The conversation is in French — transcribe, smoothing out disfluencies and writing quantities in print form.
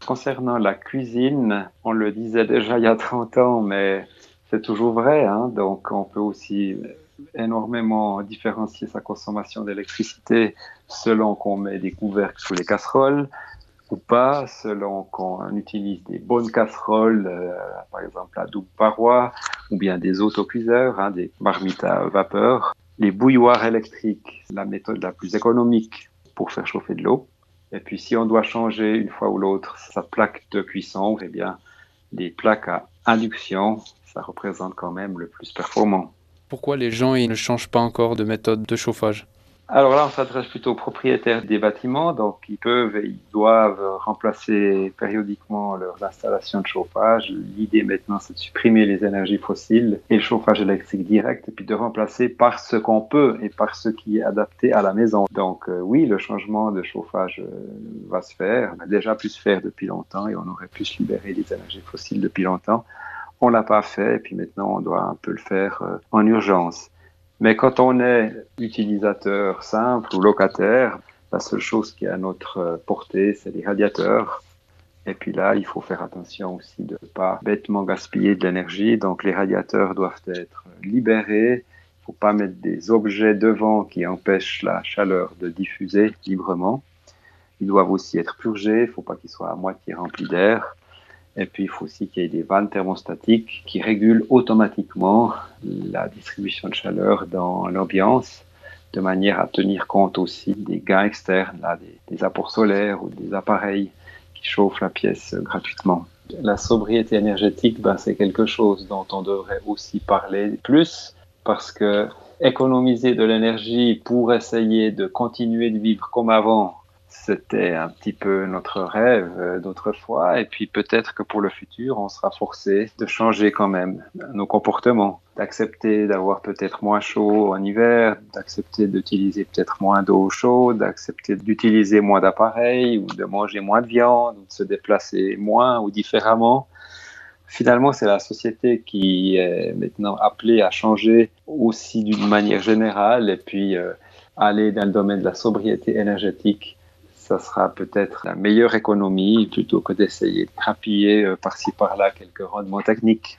Concernant la cuisine, on le disait déjà il y a 30 ans, mais c'est toujours vrai, hein. Donc, on peut aussi énormément différencier sa consommation d'électricité selon qu'on met des couvercles sous les casseroles ou pas, selon qu'on utilise des bonnes casseroles, par exemple à double paroi, ou bien des autocuiseurs, hein, des marmites à vapeur. Les bouilloires électriques, la méthode la plus économique pour faire chauffer de l'eau. Et puis, si on doit changer une fois ou l'autre sa plaque de cuisson, eh bien, les plaques à induction, ça représente quand même le plus performant. Pourquoi les gens ils ne changent pas encore de méthode de chauffage? Alors là, on s'adresse plutôt aux propriétaires des bâtiments, donc ils peuvent et ils doivent remplacer périodiquement leurs installations de chauffage. L'idée maintenant, c'est de supprimer les énergies fossiles et le chauffage électrique direct, et puis de remplacer par ce qu'on peut et par ce qui est adapté à la maison. Donc oui, le changement de chauffage va se faire, on a déjà pu se faire depuis longtemps et on aurait pu se libérer des énergies fossiles depuis longtemps. On l'a pas fait et puis maintenant on doit un peu le faire en urgence. Mais quand on est utilisateur simple ou locataire, la seule chose qui est à notre portée, c'est les radiateurs. Et puis là, il faut faire attention aussi de ne pas bêtement gaspiller de l'énergie. Donc les radiateurs doivent être libérés. Il ne faut pas mettre des objets devant qui empêchent la chaleur de diffuser librement. Ils doivent aussi être purgés. Il ne faut pas qu'ils soient à moitié remplis d'air. Et puis, il faut aussi qu'il y ait des vannes thermostatiques qui régulent automatiquement la distribution de chaleur dans l'ambiance, de manière à tenir compte aussi des gains externes, là, des apports solaires ou des appareils qui chauffent la pièce gratuitement. La sobriété énergétique, c'est quelque chose dont on devrait aussi parler plus parce que économiser de l'énergie pour essayer de continuer de vivre comme avant, c'était un petit peu notre rêve d'autrefois. Et puis peut-être que pour le futur, on sera forcé de changer quand même nos comportements, d'accepter d'avoir peut-être moins chaud en hiver, d'accepter d'utiliser peut-être moins d'eau chaude, d'accepter d'utiliser moins d'appareils ou de manger moins de viande ou de se déplacer moins ou différemment. Finalement, c'est la société qui est maintenant appelée à changer aussi d'une manière générale et puis aller dans le domaine de la sobriété énergétique. Ça sera peut-être la meilleure économie plutôt que d'essayer de grappiller par-ci par-là quelques rendements techniques.